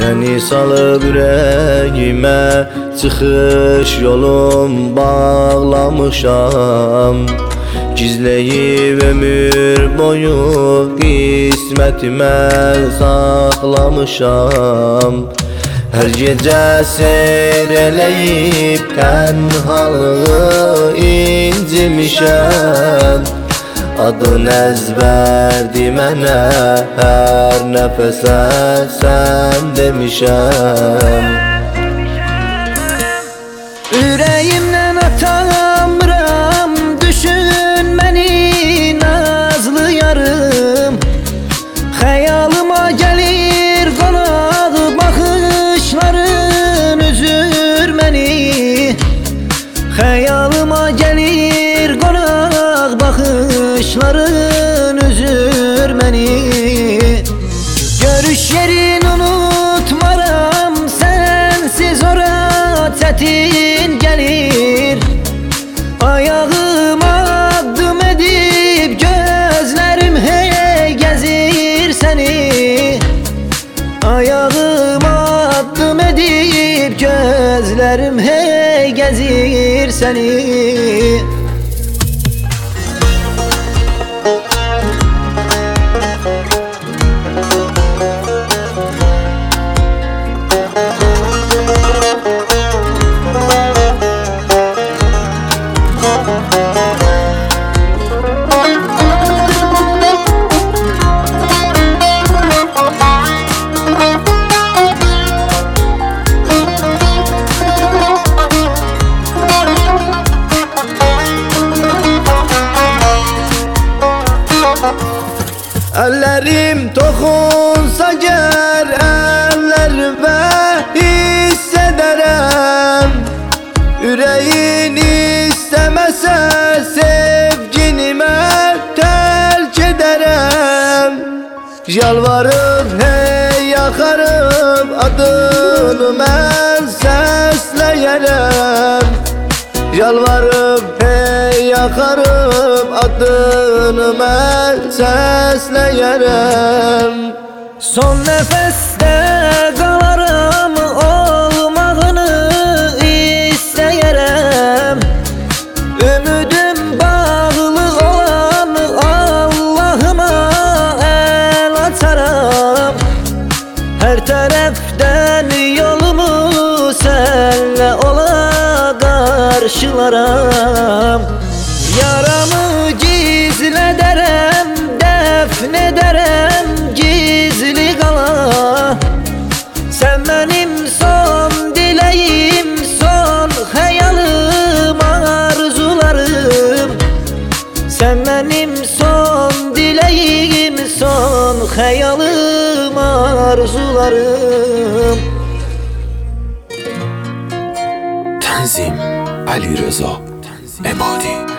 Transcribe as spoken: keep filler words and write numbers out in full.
Seni salıp ürəyimə çıxış yolum bağlamışam. Gizləyib ömür boyu qismətimə saxlamışam. Hər gecə seyr eləyib tənhalığı incimişəm. Adın əzbərdi mənə, hər nəfəsə sən demişəm. Ürəyimdən atamıram, düşün məni nazlı yarım. Xəyalıma gəlir qonaq baxışların üzür məni. Xəyalıma gəlir qonaq baxışların üzür məni. Görüş yerin unutmaram, sensiz ora çətin gəlir. Ayağıma addım edib gözlərim hey gəzir səni. Ayağıma addım edib gözlərim hey gəzir səni. Əllərim toxunsa gər əllərimə hiss edərəm. Ürəyin istəməsə sevgini mən tərk edərəm. Yalvarıb hey yaxarıb adını mən səsləyərəm. Yalvarıb hey yaxarıb adını mən səsləyərəm. Son nəfəsdə qalaram, olmağını istəyərəm. Ümidim bağlı olan Allahıma əl açaram. Hər tərəfdən yolumu sənlə ola qarşılaram. Yaramı gizlədərəm, dəfn edərəm gizli qala. Sən mənim son diləyim, son xəyalım, arzularım. Sən mənim son diləyim, son xəyalım, arzularım. Tənzim Ali Rıza Ebadi.